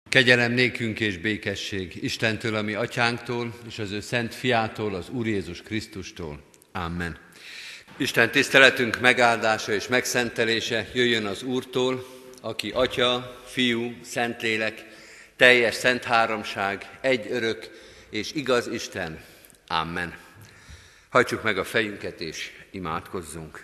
Kegyelem nékünk és békesség Istentől, a mi atyánktól, és az ő szent fiától, az Úr Jézus Krisztustól. Amen. Isten tiszteletünk megáldása és megszentelése jöjjön az Úrtól, aki Atya, Fiú, Szentlélek, teljes szent háromság, egy örök és igaz Isten. Amen. Hajtsuk meg a fejünket és imádkozzunk.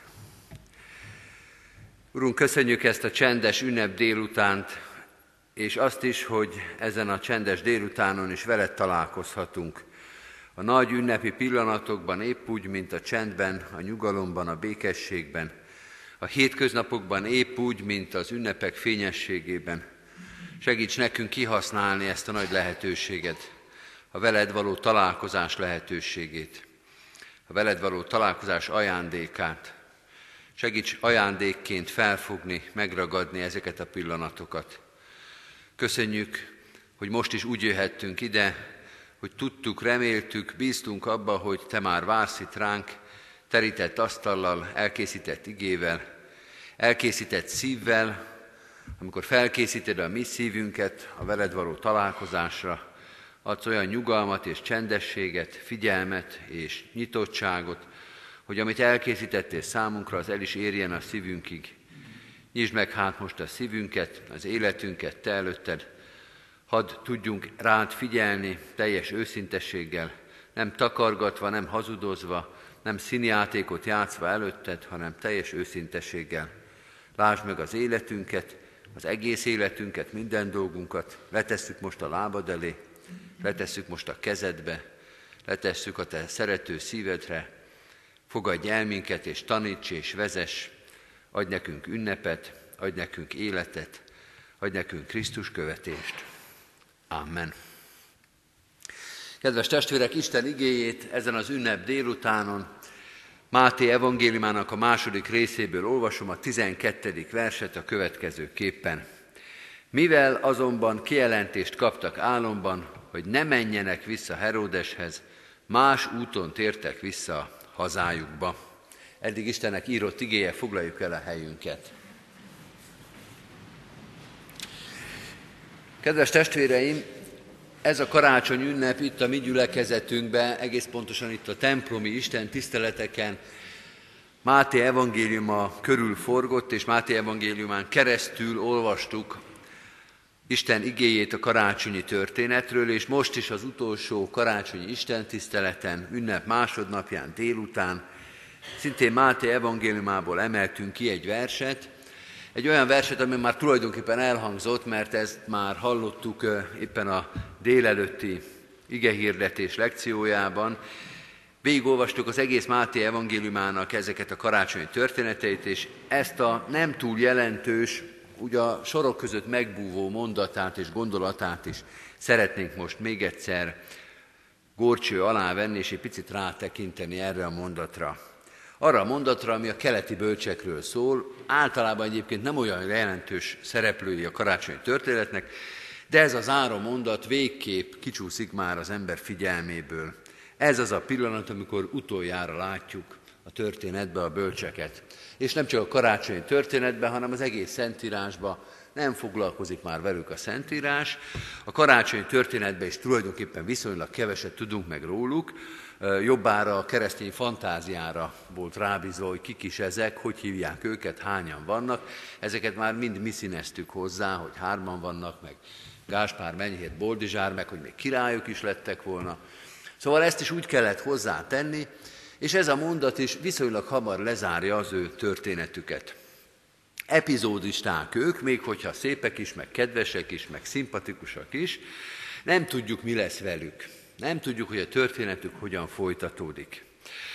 Urunk, köszönjük ezt a csendes ünnep délutánt, és azt is, hogy ezen a csendes délutánon is veled találkozhatunk. A nagy ünnepi pillanatokban épp úgy, mint a csendben, a nyugalomban, a békességben, a hétköznapokban épp úgy, mint az ünnepek fényességében. Segíts nekünk kihasználni ezt a nagy lehetőséget, a veled való találkozás lehetőségét, a veled való találkozás ajándékát. Segíts ajándékként felfogni, megragadni ezeket a pillanatokat. Köszönjük, hogy most is úgy jöhettünk ide, hogy tudtuk, reméltük, bíztunk abba, hogy te már vársz itt ránk, terített asztallal, elkészített igével, elkészített szívvel, amikor felkészíted a mi szívünket a veled való találkozásra, adsz olyan nyugalmat és csendességet, figyelmet és nyitottságot, hogy amit elkészítettél számunkra, az el is érjen a szívünkig. Nyisd meg hát most a szívünket, az életünket te előtted, hadd tudjunk rád figyelni teljes őszintességgel, nem takargatva, nem hazudozva, nem színjátékot játszva előtted, hanem teljes őszintességgel. Lásd meg az életünket, az egész életünket, minden dolgunkat, letesszük most a lábad elé, letesszük most a kezedbe, letesszük a te szerető szívedre, fogadj el minket és taníts és vezess, adj nekünk ünnepet, adj nekünk életet, adj nekünk Krisztus követést. Amen. Kedves testvérek, Isten igéjét ezen az ünnep délutánon Máté evangéliumának a második részéből olvasom a 12. verset a következőképpen. Mivel azonban kijelentést kaptak álomban, hogy ne menjenek vissza Heródeshez, más úton tértek vissza hazájukba. Eddig Istennek írott igéje, foglaljuk el a helyünket. Kedves testvéreim, ez a karácsony ünnep itt a mi gyülekezetünkben, egész pontosan itt a templomi Isten tiszteleteken Máté evangéliuma körül forgott, és Máté evangéliumán keresztül olvastuk Isten igéjét a karácsonyi történetről, és most is az utolsó karácsonyi Isten tiszteleten, ünnep másodnapján délután, szintén Máté evangéliumából emeltünk ki egy verset, egy olyan verset, ami már tulajdonképpen elhangzott, mert ezt már hallottuk éppen a délelőtti igehirdetés lekciójában. Végigolvastuk az egész Máté evangéliumának ezeket a karácsonyi történeteit, és ezt a nem túl jelentős, ugye a sorok között megbúvó mondatát és gondolatát is szeretnénk most még egyszer górcső alá venni, és egy picit rátekinteni erre a mondatra. Arra a mondatra, ami a keleti bölcsekről szól, általában egyébként nem olyan jelentős szereplői a karácsonyi történetnek, de ez a záró mondat végképp kicsúszik már az ember figyelméből. Ez az a pillanat, amikor utoljára látjuk a történetbe a bölcseket. És nem csak a karácsonyi történetben, hanem az egész Szentírásban nem foglalkozik már velük a Szentírás. A karácsonyi történetben is tulajdonképpen viszonylag keveset tudunk meg róluk, jobbára a keresztény fantáziára volt rábízva, hogy kik is ezek, hogy hívják őket, hányan vannak. Ezeket már mind mi színeztük hozzá, hogy 3 vannak, meg Gáspár, Menyhért, Boldizsár, meg hogy még királyok is lettek volna. Szóval ezt is úgy kellett hozzátenni, és ez a mondat is viszonylag hamar lezárja az ő történetüket. Epizódisták ők, még hogyha szépek is, meg kedvesek is, meg szimpatikusak is, nem tudjuk, mi lesz velük. Nem tudjuk, hogy a történetük hogyan folytatódik.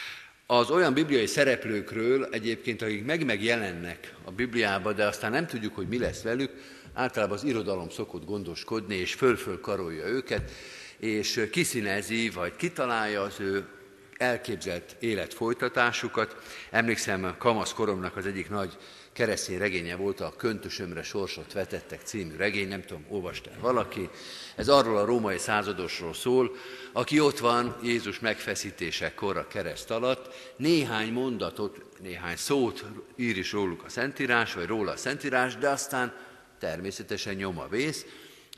Az olyan bibliai szereplőkről egyébként, akik megjelennek a Bibliában, de aztán nem tudjuk, hogy mi lesz velük, általában az irodalom szokott gondoskodni, és föl-föl karolja őket, és kiszínezi, vagy kitalálja az ő elképzelt életfolytatásukat. Emlékszem, a kamaszkoromnak az egyik nagy keresztény regénye volt, a Köntösömre sorsot vetettek című regény, nem tudom, olvasta valaki. Ez arról a római századosról szól, aki ott van Jézus megfeszítésekor a kereszt alatt, néhány mondatot, néhány szót ír is róluk a Szentírás, vagy róla a Szentírás, de aztán természetesen nyoma vész,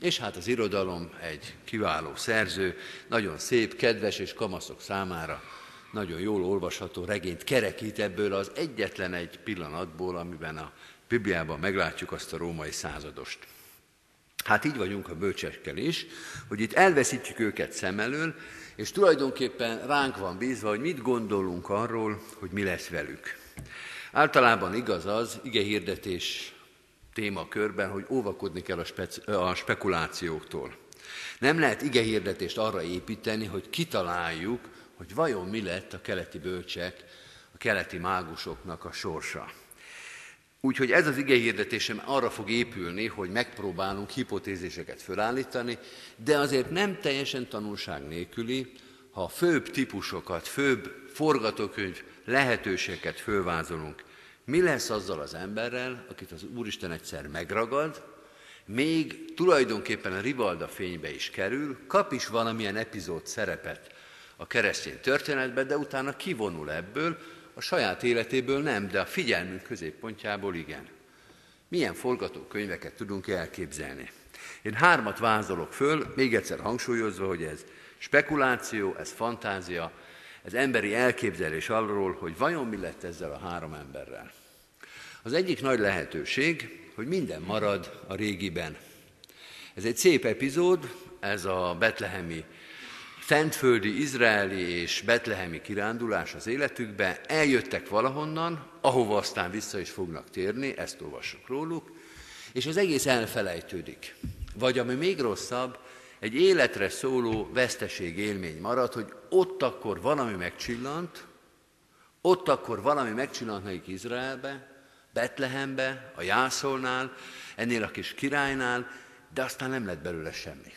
És hát az irodalom egy kiváló szerző, nagyon szép, kedves és kamaszok számára nagyon jól olvasható regényt kerekít ebből az egyetlen egy pillanatból, amiben a Bibliában meglátjuk azt a római századost. Hát így vagyunk a bölcsekkel is, hogy itt elveszítjük őket szem elől, és tulajdonképpen ránk van bízva, hogy mit gondolunk arról, hogy mi lesz velük. Általában igaz az igehirdetés témakörben, hogy óvakodni kell a spekulációktól. Nem lehet igehirdetést arra építeni, hogy kitaláljuk, hogy vajon mi lett a keleti bölcsek, a keleti mágusoknak a sorsa. Úgyhogy ez az igehirdetésem arra fog épülni, hogy megpróbálunk hipotéziseket felállítani, de azért nem teljesen tanulság nélküli, ha főbb típusokat, főbb forgatókönyv lehetőségeket fölvázolunk. Mi lesz azzal az emberrel, akit az Úristen egyszer megragad, még tulajdonképpen a rivalda fénybe is kerül, kap is valamilyen epizód szerepet a keresztény történetben, de utána kivonul ebből, a saját életéből nem, de a figyelmünk középpontjából igen. Milyen forgatókönyveket tudunk elképzelni? Én 3 vázolok föl, még egyszer hangsúlyozva, hogy ez spekuláció, ez fantázia, ez emberi elképzelés arról, hogy vajon mi lett ezzel a 3 emberrel. Az egyik nagy lehetőség, hogy minden marad a régiben. Ez egy szép epizód, ez a betlehemi, szentföldi, izraeli és betlehemi kirándulás az életükbe. Eljöttek valahonnan, ahova aztán vissza is fognak térni, ezt olvassuk róluk, és az egész elfelejtődik. Vagy ami még rosszabb, egy életre szóló veszteség élmény marad, hogy ott akkor valami megcsillant, nekik Izraelbe, Betlehembe, a jászolnál, ennél a kis királynál, de aztán nem lett belőle semmi.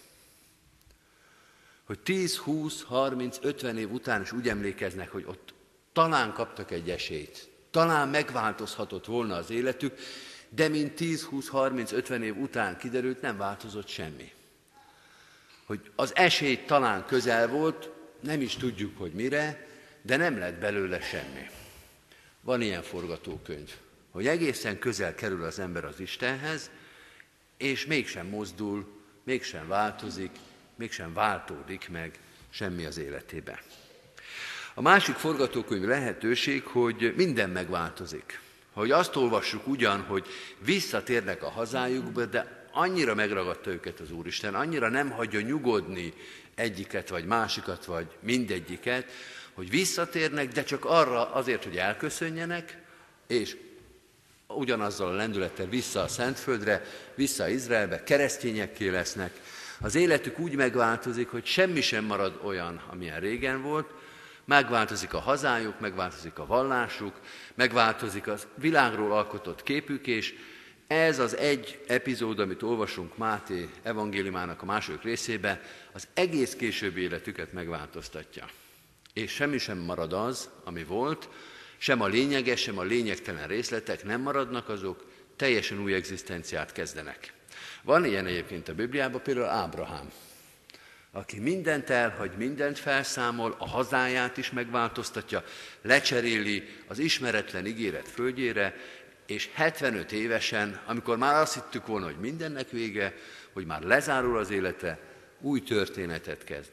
Hogy 10, 20, 30, 50 év után is úgy emlékeznek, hogy ott talán kaptak egy esélyt, talán megváltozhatott volna az életük, de mint 10, 20, 30, 50 év után kiderült, nem változott semmi. Hogy az esély talán közel volt, nem is tudjuk, hogy mire, de nem lett belőle semmi. Van ilyen forgatókönyv, hogy egészen közel kerül az ember az Istenhez, és mégsem mozdul, mégsem változik, mégsem váltódik meg semmi az életébe. A másik forgatókönyv lehetőség, hogy minden megváltozik. Hogy azt olvassuk ugyan, hogy visszatérnek a hazájukba, de annyira megragadta őket az Úristen, annyira nem hagyja nyugodni egyiket, vagy másikat, vagy mindegyiket, hogy visszatérnek, de csak arra azért, hogy elköszönjenek, és ugyanazzal a lendülettel vissza a Szentföldre, vissza Izraelbe, keresztényekké lesznek. Az életük úgy megváltozik, hogy semmi sem marad olyan, amilyen régen volt, megváltozik a hazájuk, megváltozik a vallásuk, megváltozik a világról alkotott képük, és ez az egy epizód, amit olvasunk Máté evangéliumának a 2. részében, az egész későbbi életüket megváltoztatja. És semmi sem marad az, ami volt, sem a lényeges, sem a lényegtelen részletek nem maradnak, azok teljesen új egzisztenciát kezdenek. Van ilyen egyébként a Bibliában, például Ábrahám, aki mindent elhagy, mindent felszámol, a hazáját is megváltoztatja, lecseréli az ismeretlen ígéret földjére, és 75 évesen, amikor már azt hittük volna, hogy mindennek vége, hogy már lezárul az élete, új történetet kezd.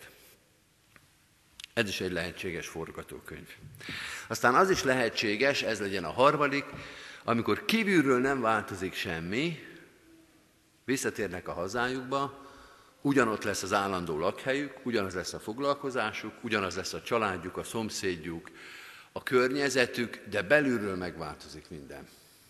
Ez is egy lehetséges forgatókönyv. Aztán az is lehetséges, ez legyen a 3, amikor kívülről nem változik semmi, visszatérnek a hazájukba, ugyanott lesz az állandó lakhelyük, ugyanaz lesz a foglalkozásuk, ugyanaz lesz a családjuk, a szomszédjuk, a környezetük, de belülről megváltozik minden.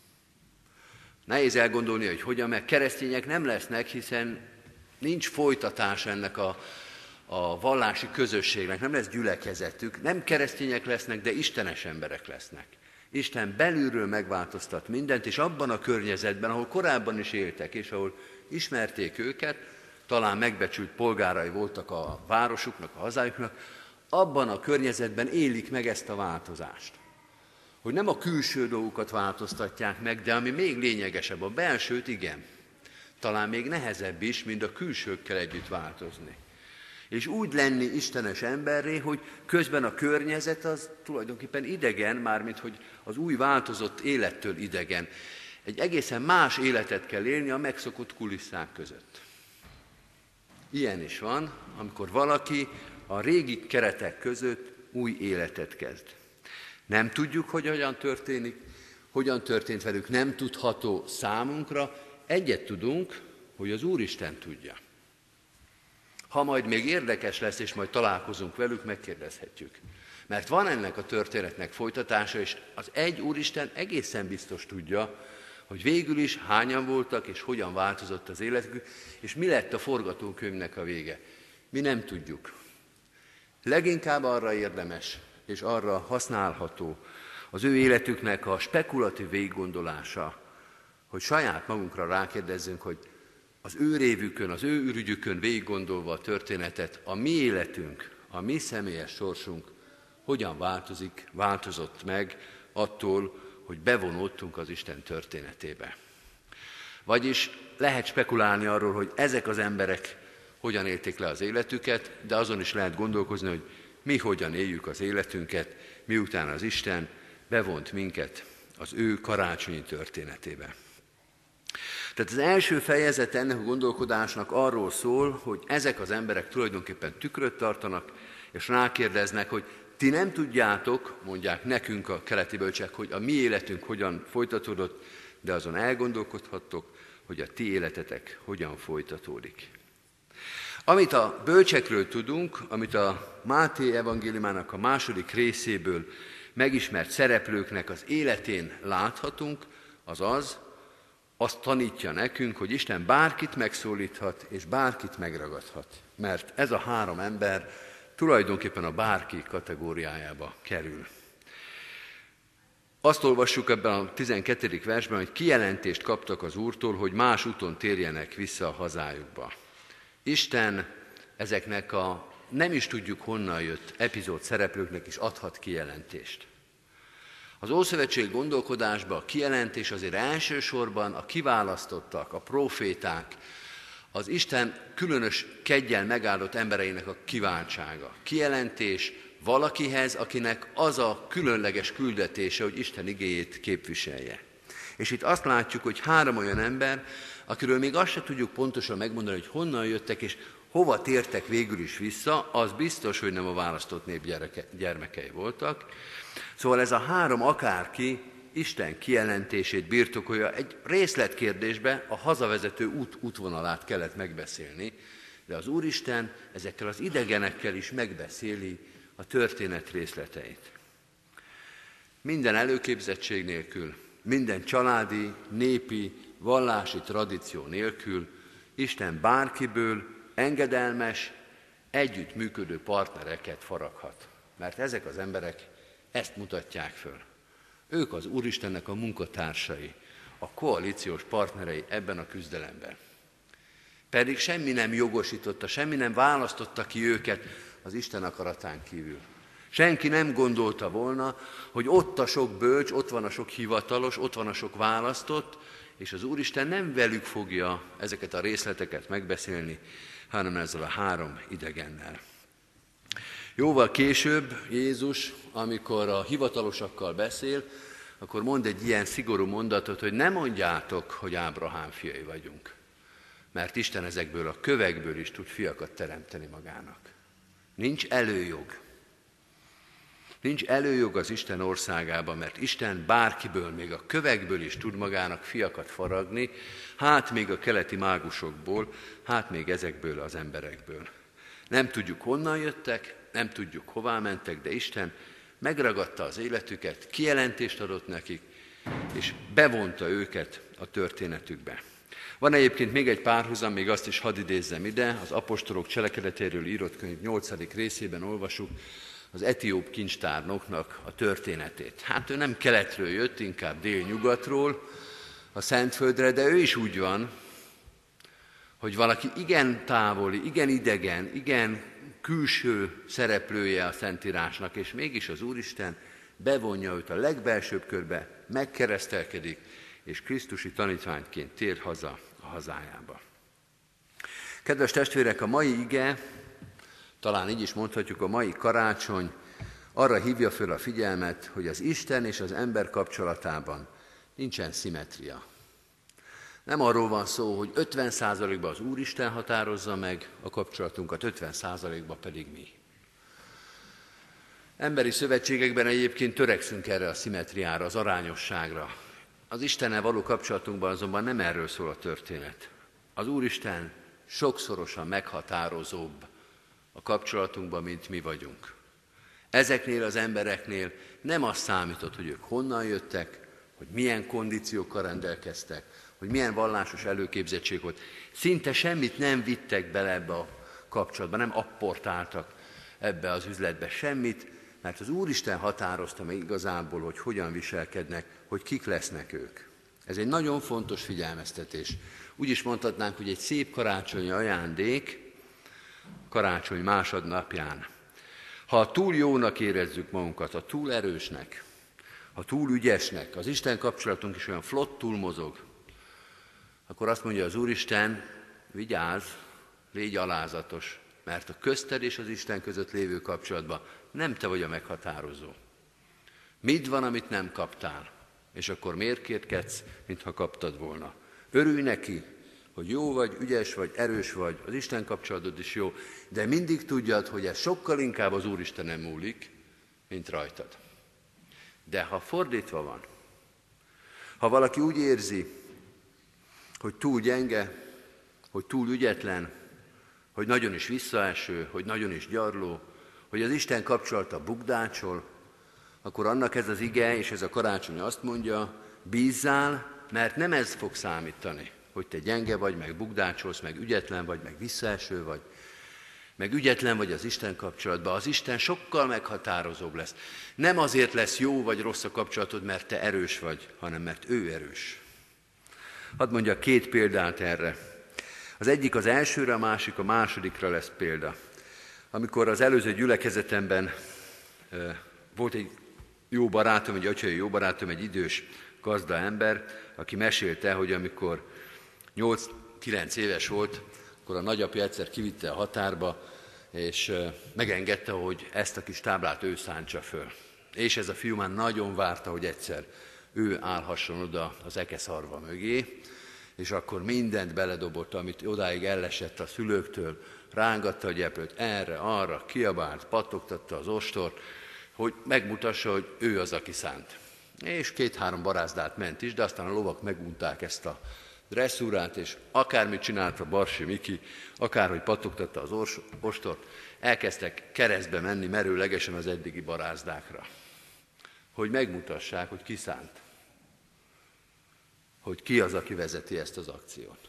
Nehéz elgondolni, hogy hogyan, mert keresztények nem lesznek, hiszen nincs folytatás ennek a vallási közösségnek, nem lesz gyülekezetük, nem keresztények lesznek, de istenes emberek lesznek. Isten belülről megváltoztat mindent, és abban a környezetben, ahol korábban is éltek, és ahol ismerték őket, talán megbecsült polgárai voltak a városuknak, a hazájuknak, abban a környezetben élik meg ezt a változást. Hogy nem a külső dolgokat változtatják meg, de ami még lényegesebb, a belsőt igen. Talán még nehezebb is, mint a külsőkkel együtt változni. És úgy lenni istenes emberré, hogy közben a környezet az tulajdonképpen idegen, mármint hogy az új változott élettől idegen. Egy egészen más életet kell élni a megszokott kulisszák között. Ilyen is van, amikor valaki a régi keretek között új életet kezd. Nem tudjuk, hogy hogyan történik, hogyan történt velük, nem tudható számunkra. Egyet tudunk, hogy az Úristen tudja. Ha majd még érdekes lesz, és majd találkozunk velük, megkérdezhetjük. Mert van ennek a történetnek folytatása, és az egy Úristen egészen biztos tudja, hogy végül is hányan voltak, és hogyan változott az életük, és mi lett a forgatókönyvnek a vége. Mi nem tudjuk. Leginkább arra érdemes, és arra használható az ő életüknek a spekulatív végiggondolása, hogy saját magunkra rákérdezzünk, hogy az ő révükön, az ő ürügyükön végiggondolva a történetet, a mi életünk, a mi személyes sorsunk hogyan változott meg attól, hogy bevonódtunk az Isten történetébe. Vagyis lehet spekulálni arról, hogy ezek az emberek hogyan élték le az életüket, de azon is lehet gondolkozni, hogy mi hogyan éljük az életünket, miután az Isten bevont minket az ő karácsonyi történetébe. Tehát az első fejezet ennek a gondolkodásnak arról szól, hogy ezek az emberek tulajdonképpen tükröt tartanak, és rákérdeznek, hogy ti nem tudjátok, mondják nekünk a keleti bölcsek, hogy a mi életünk hogyan folytatódott, de azon elgondolkodhattok, hogy a ti életetek hogyan folytatódik. Amit a bölcsekről tudunk, amit a Máté evangéliumának a második részéből megismert szereplőknek az életén láthatunk, azt tanítja nekünk, hogy Isten bárkit megszólíthat, és bárkit megragadhat. Mert ez a három ember tulajdonképpen a bárki kategóriájába kerül. Azt olvassuk ebben a 12. versben, hogy kijelentést kaptak az Úrtól, hogy más úton térjenek vissza a hazájukba. Isten ezeknek a nem is tudjuk honnan jött epizód szereplőknek is adhat kijelentést. Az Ószövetség gondolkodásban a kijelentés azért elsősorban a kiválasztottak, a próféták, az Isten különös keggyel megáldott embereinek a kiváltsága. Kijelentés valakihez, akinek az a különleges küldetése, hogy Isten igéjét képviselje. És itt azt látjuk, hogy három olyan ember, akiről még azt se tudjuk pontosan megmondani, hogy honnan jöttek és hova tértek végül is vissza, az biztos, hogy nem a választott nép gyermekei voltak. Szóval ez a három akárki Isten kijelentését birtokolja. Egy részletkérdésbe a hazavezető útvonalát kellett megbeszélni, de az Úristen ezekkel az idegenekkel is megbeszéli a történet részleteit. Minden előképzettség nélkül, minden családi, népi, vallási tradíció nélkül Isten bárkiből engedelmes, együttműködő partnereket faraghat. Mert ezek az emberek ezt mutatják föl. Ők az Úristennek a munkatársai, a koalíciós partnerei ebben a küzdelemben. Pedig semmi nem jogosította, semmi nem választotta ki őket az Isten akaratán kívül. Senki nem gondolta volna, hogy ott a sok bölcs, ott van a sok hivatalos, ott van a sok választott, és az Úristen nem velük fogja ezeket a részleteket megbeszélni, hanem ezzel a három idegennel. Jóval később Jézus, amikor a hivatalosakkal beszél, akkor mond egy ilyen szigorú mondatot, hogy ne mondjátok, hogy Ábrahám fiai vagyunk, mert Isten ezekből a kövekből is tud fiakat teremteni magának. Nincs előjog. Nincs előjog az Isten országában, mert Isten bárkiből, még a kövekből is tud magának fiakat faragni, hát még a keleti mágusokból, hát még ezekből az emberekből. Nem tudjuk, honnan jöttek, nem tudjuk, hová mentek, de Isten megragadta az életüket, kijelentést adott nekik, és bevonta őket a történetükbe. Van egyébként még egy párhuzam, még azt is hadd idézzem ide, az apostolok cselekedetéről írott könyv 8. részében olvasjuk az etióp kincstárnoknak a történetét. Hát ő nem keletről jött, inkább délnyugatról, a Szentföldre, de ő is úgy van, hogy valaki igen távoli, igen idegen, igen külső szereplője a Szentírásnak, és mégis az Úristen bevonja őt a legbelsőbb körbe, megkeresztelkedik, és krisztusi tanítványként tér haza a hazájába. Kedves testvérek, a mai ige, talán így is mondhatjuk, a mai karácsony arra hívja föl a figyelmet, hogy az Isten és az ember kapcsolatában nincsen szimmetria. Nem arról van szó, hogy 50%-ban az Úristen határozza meg a kapcsolatunkat, 50%-ban pedig mi. Emberi szövetségekben egyébként törekszünk erre a szimmetriára, az arányosságra. Az Istennel való kapcsolatunkban azonban nem erről szól a történet. Az Úristen sokszorosan meghatározóbb a kapcsolatunkban, mint mi vagyunk. Ezeknél az embereknél nem az számított, hogy ők honnan jöttek, hogy milyen kondíciókkal rendelkeztek, hogy milyen vallásos előképzettség volt. Szinte semmit nem vittek bele ebbe a kapcsolatba, nem apportáltak ebbe az üzletbe semmit, mert az Úristen határozta meg igazából, hogy hogyan viselkednek, hogy kik lesznek ők. Ez egy nagyon fontos figyelmeztetés. Úgy is mondhatnánk, hogy egy szép karácsonyi ajándék karácsony másodnapján. Ha túl jónak érezzük magunkat, ha túl erősnek, ha túl ügyesnek, az Isten kapcsolatunk is olyan flottul mozog, akkor azt mondja az Úristen, vigyázz, légy alázatos, mert a közted és az Isten között lévő kapcsolatban nem te vagy a meghatározó. Mit van, amit nem kaptál? És akkor miért kérkedsz, mintha kaptad volna? Örülj neki, hogy jó vagy, ügyes vagy, erős vagy, az Isten kapcsolatod is jó, de mindig tudjad, hogy ez sokkal inkább az Úristenen múlik, mint rajtad. De ha fordítva van, ha valaki úgy érzi, hogy túl gyenge, hogy túl ügyetlen, hogy nagyon is visszaeső, hogy nagyon is gyarló, hogy az Isten kapcsolata bukdácsol, akkor annak ez az ige és ez a karácsony azt mondja, bízzál, mert nem ez fog számítani, hogy te gyenge vagy, meg bukdácsolsz, meg ügyetlen vagy, meg visszaeső vagy, meg ügyetlen vagy az Isten kapcsolatban. Az Isten sokkal meghatározóbb lesz. Nem azért lesz jó vagy rossz a kapcsolatod, mert te erős vagy, hanem mert ő erős. Hadd mondjak 2 példát erre. Az egyik az elsőre, a másik a másodikra lesz példa. Amikor az előző gyülekezetemben volt egy jó barátom, egy atyai jó barátom, egy idős gazda ember, aki mesélte, hogy amikor 8-9 éves volt, akkor a nagyapja egyszer kivitte a határba, és megengedte, hogy ezt a kis táblát ő szántsa föl. És ez a fiú már nagyon várta, hogy egyszer ő állhasson oda az ekeszarva mögé, és akkor mindent beledobott, amit odáig ellesett a szülőktől, rángatta a gyeplőt erre, arra, kiabált, pattogtatta az ostort, hogy megmutassa, hogy ő az, aki szánt. És 2-3 barázdát ment is, de aztán a lovak megunták ezt a dresszúrát, és akármit csinált a Barsi Miki, akárhogy pattogtatta az ostort, elkezdtek keresztbe menni merőlegesen az eddigi barázdákra. Hogy megmutassák, hogy ki szánt. Hogy ki az, aki vezeti ezt az akciót.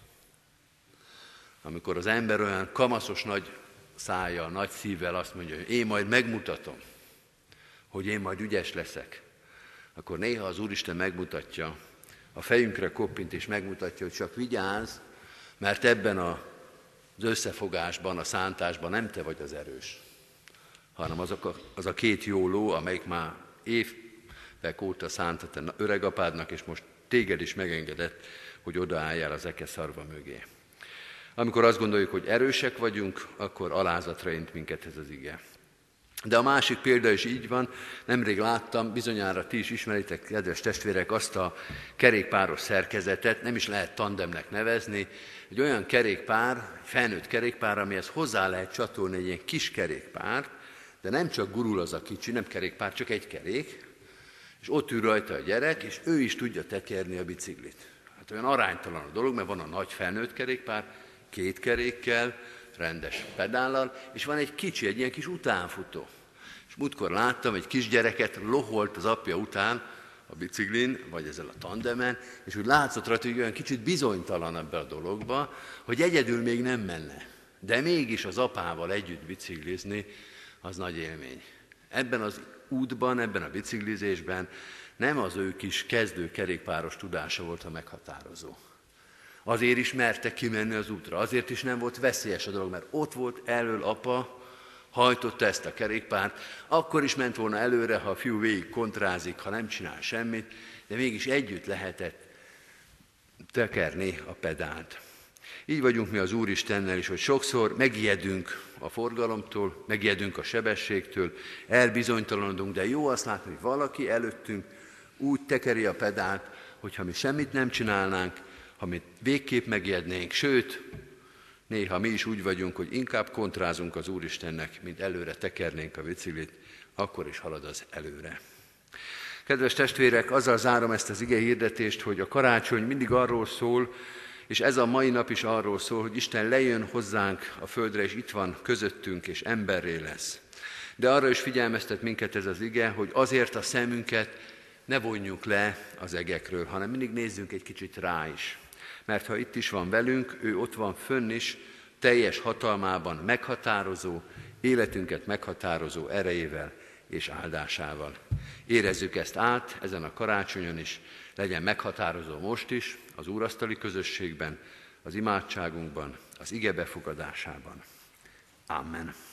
Amikor az ember olyan kamaszos nagy szájjal, nagy szívvel azt mondja, hogy én majd megmutatom, hogy én majd ügyes leszek, akkor néha az Úristen megmutatja, a fejünkre koppint és megmutatja, hogy csak vigyázz, mert ebben az összefogásban, a szántásban nem te vagy az erős, hanem az a 2 jó ló, amelyik már évek óta szánt a te öregapádnak, és most téged is megengedett, hogy odaálljál az ekeszarva mögé. Amikor azt gondoljuk, hogy erősek vagyunk, akkor alázatra int minket ez az ige. De a másik példa is így van, nemrég láttam, bizonyára ti is ismeritek, kedves testvérek, azt a kerékpáros szerkezetet, nem is lehet tandemnek nevezni, egy olyan kerékpár, felnőtt kerékpár, amihez hozzá lehet csatolni egy ilyen kis kerékpárt, de nem csak gurul az a kicsi, nem kerékpár, csak egy kerék, és ott ül rajta a gyerek, és ő is tudja tekerni a biciklit. Hát olyan aránytalan a dolog, mert van a nagy felnőtt kerékpár, 2 kerékkel, rendes pedállal, és van egy kicsi, egy ilyen kis utánfutó. És múltkor láttam, egy kisgyereket loholt az apja után a biciklin, vagy ezzel a tandemen, és úgy látszott rajta, hogy olyan kicsit bizonytalan ebbe a dologba, hogy egyedül még nem menne. De mégis az apával együtt biciklizni, az nagy élmény. Ebben az útban, ebben a biciklizésben nem az ő kis kezdő kerékpáros tudása volt a meghatározó. Azért is merte kimenni az útra, azért is nem volt veszélyes a dolog, mert ott volt elől apa, hajtotta ezt a kerékpárt, akkor is ment volna előre, ha a fiú végig kontrázik, ha nem csinál semmit, de mégis együtt lehetett tekerni a pedált. Így vagyunk mi az Úristennel is, hogy sokszor megijedünk a forgalomtól, megijedünk a sebességtől, elbizonytalanodunk, de jó azt látni, hogy valaki előttünk úgy tekeri a pedált, hogyha mi semmit nem csinálnánk, ha mi végképp megijednénk, sőt, néha mi is úgy vagyunk, hogy inkább kontrázunk az Úristennek, mint előre tekernénk a biciklit, akkor is halad az előre. Kedves testvérek, azzal zárom ezt az ige hirdetést, hogy a karácsony mindig arról szól, és ez a mai nap is arról szól, hogy Isten lejön hozzánk a földre, és itt van közöttünk, és emberré lesz. De arra is figyelmeztet minket ez az ige, hogy azért a szemünket ne vonjuk le az egekről, hanem mindig nézzünk egy kicsit rá is. Mert ha itt is van velünk, ő ott van fönn is, teljes hatalmában meghatározó, életünket meghatározó erejével és áldásával. Érezzük ezt át ezen a karácsonyon is, legyen meghatározó most is, az úrasztali közösségben, az imádságunkban, az ige befogadásában. Amen.